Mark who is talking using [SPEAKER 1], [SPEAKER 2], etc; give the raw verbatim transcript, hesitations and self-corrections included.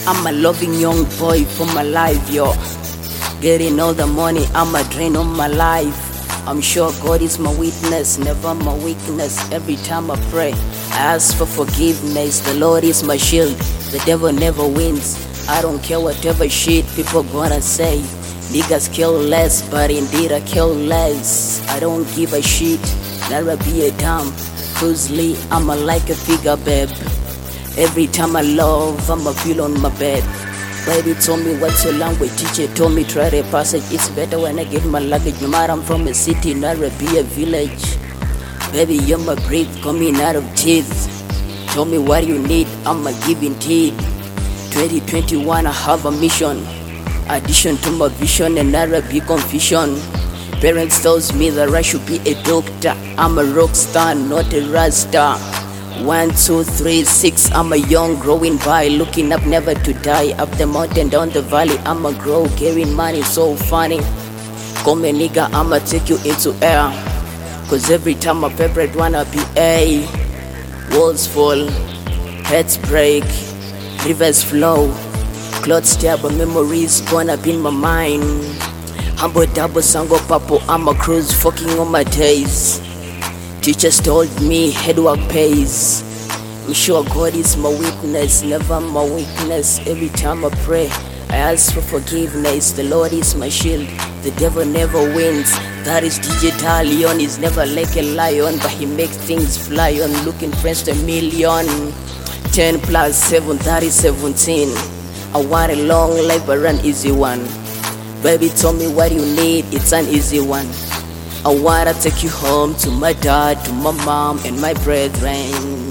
[SPEAKER 1] I'm a loving young boy for my life, yo. Getting all the money, I'm a drain on my life. I'm sure God is my witness, never my weakness. Every time I pray, I ask for forgiveness. The Lord is my shield, the devil never wins. I don't care whatever shit people gonna say. Niggas kill less, but indeed I kill less. I don't give a shit, never be a dumb. Cruise Lee, I'm a like a figure, babe. Every time I love, I'ma feel on my bed. Baby told me what's your language, teacher told me try the passage. It's better when I get my luggage. No matter I'm from a city, not be a village. Baby, you're my breath coming out of teeth. Tell me what you need, I'ma give in teeth. twenty twenty-one, I have a mission. Addition to my vision and not be confusion. Parents tells me that I should be a doctor. I'm a rock star, not a rasta. One, two, three, six, I'm a young growing by. Looking up, never to die. Up the mountain, down the valley, I'ma grow. Carrying money, so funny. Call me nigga, I'ma take you into air. Cause every time my favorite wanna be A. Walls fall, heads break, rivers flow. Clothes stab, but memories gonna be in my mind. Humble double sango papo, I'ma cruise fucking on my days. Teachers told me head work pays. I'm sure God is my witness, never my weakness. Every time I pray, I ask for forgiveness. The Lord is my shield, the devil never wins. That is digital, Leon is never like a lion, but he makes things fly on. Looking friends to a million. Ten plus seven, that is seventeen. I want a long life but an easy one. Baby told me what you need, it's an easy one. I wanna take you home to my dad, to my mom and my brethren.